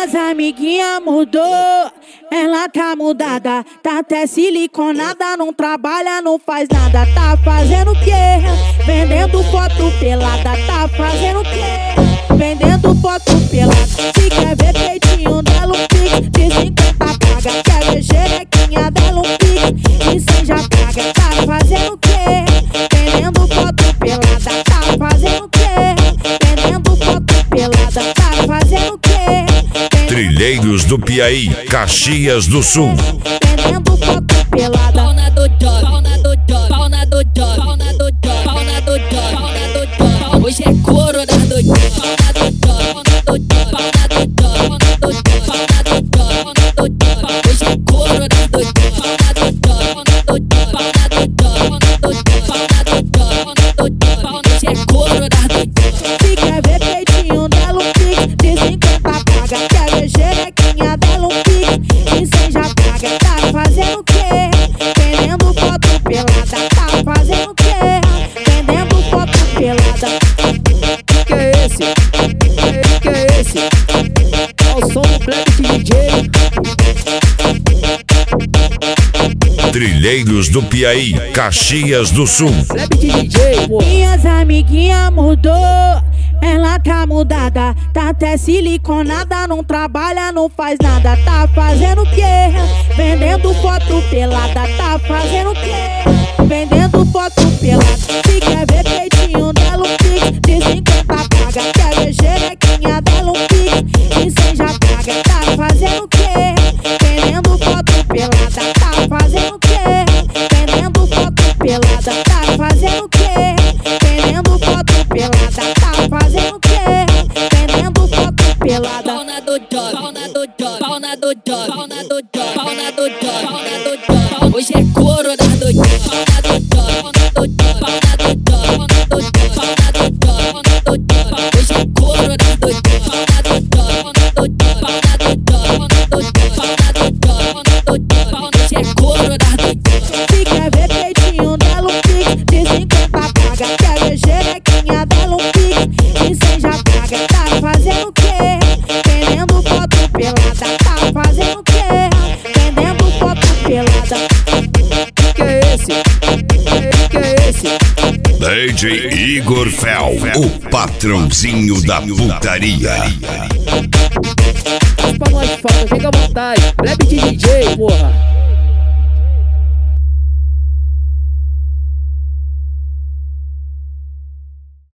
Minhas amiguinhas mudou, ela tá mudada, tá até siliconada, não trabalha, não faz nada. Tá fazendo o quê? Vendendo foto pelada. Tá fazendo o quê? Vendendo foto pelada. Se quer ver peitinho dela um pique, de 50 paga. Quer ver xerequinha dela um pique, de 100 já paga. Tá fazendo o quê? Vendendo foto pelada. Tá fazendo o quê? Vendendo foto pelada. Tá fazendo o quê? Trilheiros do Piaí, Caxias do Sul. Vendendo foto pelada. Pau na do job, pau na do job, pau na do job, pau na do job, pau na do job, pau na do job. Hoje é couro na do job, pau na do job, pau na do job, pau na do job, pau na do job, pau na do job, pau na do job. Hoje é couro na do job, pau na do job, pau na do job, pau na do job, pau na do job, pau na do job, pau na do job. Hoje é couro na do job. Se quer ver peitinho dela um pique, de 50 paga. Quer ver xerequinha dela um pique, de 100 já paga. Tá fazendo o quê? Vendendo foto pelada. Tá fazendo o quê? Vendendo foto pelada. Que é esse? Que é esse? É o som do Black DJ. Trilheiros do Piaí, Caxias do Sul. Black DJ, pô. Minhas amiguinhas mudou, ela tá mudada, tá até siliconada, não trabalha, não faz nada. Tá fazendo o quê? Vendendo foto pelada. Tá fazendo o quê? Vendendo foto pelada. Se quer ver peitinho dela um pique, de 50 paga. Quer ver xerequinha dela um pique, de 100 já paga. Tá fazendo o quê? Vendendo foto pelada. Tá fazendo o quê? Vendendo foto pelada. Tá fazendo o quê? Vendendo foto pelada. Tá fazendo o quê? Vendendo foto pelada. Pau na do job, pau na do job, pau na do job, pau na do job, pau na do job, pau na do job. Hoje é couro na do job, pau na do job, pau na do job, pau na do job, pau na do job, pau na do job, pau na do job. Hoje é couro na do job, pau na do job, pau na do job, pau na do job, pau na do job, pau na do job, pau na do job. Hoje é couro na do job. Se quer ver peitinho dela um pique, de 50 paga. Quer ver xerequinha dela um pique, de 100 já paga. Tá fazendo o quê? Vendendo foto pelada. Tá fazendo o quê? Vendendo foto pelada. Que é esse? Que é esse? DJ Igor Fel, o patrãozinho da putaria. Faz pra nós, falta, fica à vontade. Black DJ, porra.